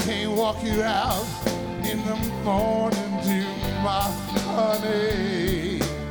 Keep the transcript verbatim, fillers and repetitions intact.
can't walk you out in the morning to my honey.